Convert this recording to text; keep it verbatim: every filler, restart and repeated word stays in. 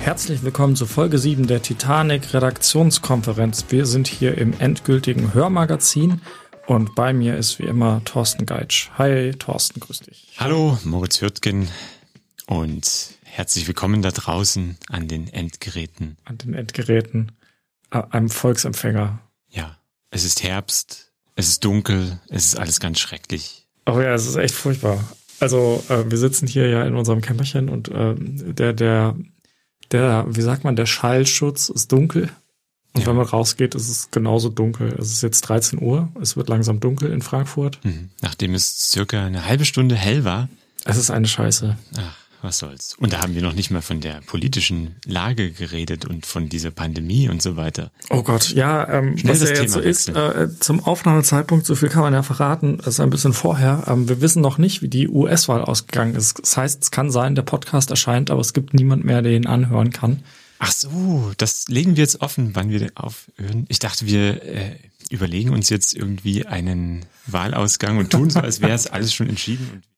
Herzlich willkommen zu Folge sieben der Titanic-Redaktionskonferenz. Wir sind hier im endgültigen Hörmagazin und bei mir ist wie immer Thorsten Geitsch. Hi Thorsten, grüß dich. Hallo Moritz Hürtgen und herzlich willkommen da draußen an den Endgeräten. An den Endgeräten, einem Volksempfänger. Ja, es ist Herbst, es ist dunkel, es ist alles ganz schrecklich. Oh ja, es ist echt furchtbar. Also äh, wir sitzen hier ja in unserem Kämmerchen und äh, der, der Der, wie sagt man, der Schallschutz ist dunkel. Und ja. Wenn man rausgeht, ist es genauso dunkel. Es ist jetzt dreizehn Uhr, es wird langsam dunkel in Frankfurt. Mhm. Nachdem es circa eine halbe Stunde hell war. Es ist eine Scheiße. Ach, was soll's. Und da haben wir noch nicht mal von der politischen Lage geredet und von dieser Pandemie und so weiter. Oh Gott, ja, ähm, was ja jetzt so ist, äh, zum Aufnahmezeitpunkt, so viel kann man ja verraten, das ist ein bisschen vorher. Ähm, wir wissen noch nicht, wie die U S-Wahl ausgegangen ist. Das heißt, es kann sein, der Podcast erscheint, aber es gibt niemand mehr, der ihn anhören kann. Ach so, das legen wir jetzt offen, wann wir aufhören. Ich dachte, wir äh, überlegen uns jetzt irgendwie einen Wahlausgang und tun so, als wäre es alles schon entschieden.